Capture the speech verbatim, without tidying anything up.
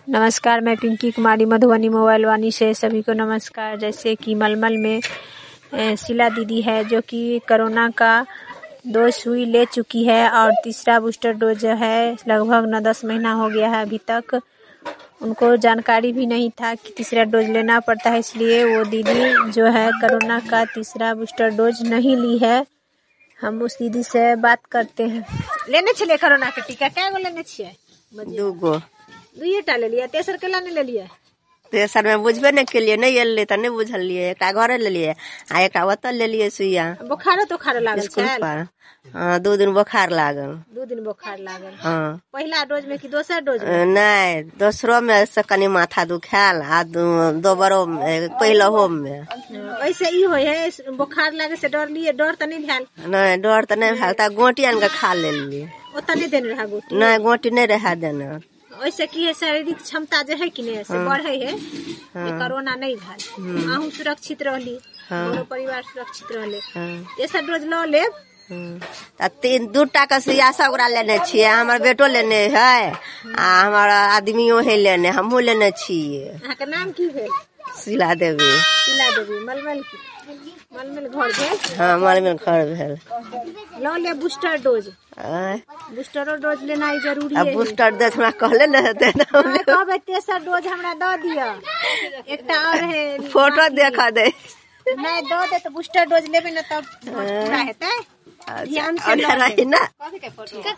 नमस्कार, मैं पिंकी कुमारी मधुबनी मोबाइल वाणी से सभी को नमस्कार। जैसे कि मलमल में शीला दीदी है जो कि कोरोना का दो सुई ले चुकी है और तीसरा बूस्टर डोज है लगभग नौ दस महीना हो गया है। अभी तक उनको जानकारी भी नहीं था कि तीसरा डोज लेना पड़ता है, इसलिए वो दीदी जो है कोरोना का तीसरा बूस्टर डोज नहीं ली है। हम उस दीदी से बात करते हैं। लेने छे कोरोना के टीका क्या गो लेने छे? दू गो दुइटा ले लिया, तेसर केला नहीं ले लिया? तेसर में बुझबे नहीं के लिए नहीं एल तो नहीं बुझलिए। एक घरे ले लिए आ एक ओतल ले लिए सुइया। बुखार तो खार लागल स्कूल पर हाँ, दो दिन बुखार लागल। दो दिन बुखार लागल हाँ। पहला डोज में कि दोसर डोज में? नहीं, दूसरो में से कनी माथा दुखाल आ दोबारो पहलो में। वैसे ई होय है बुखार लागे से डर लिए? डर तो नहीं भेल? नहीं डर तो नहीं भेल, ता गोटी आन के खा लेलिए। ओता नहीं देने रहा गोटी? नहीं गोटी नहीं रहा देना। वैसे की है शारीरिक क्षमता जो है कि नहीं से हाँ। बढ़े है। हाँ। कोरोना नहीं भेल, आहू सुरक्षित रहली। हाँ। दोनों परिवार सुरक्षित रहले। हाँ। ऐसा डोज लो ले तीन दू टाका सुइया सब ओकरा लेने छिए। हमार बेटो लेने है आ हमारा आदमियों है लेने, हमहू लेने छिए। अहाँ के नाम की भेल? शीला देवी। शीला देवी मलमल की मलमल घर भेल? हाँ मलमल घर भेल। लो ले बूस्टर डोज। बूस्टर डोज लेना ही जरूरी है। बूस्टर डोज हमरा कहले न हेते ना कहबे तेसर डोज हमरा द दिया। एकटा और है फोटो देखा दे। नहीं दो दे तो बूस्टर डोज लेबे न तब पूरा हेतै। ध्यान से ना।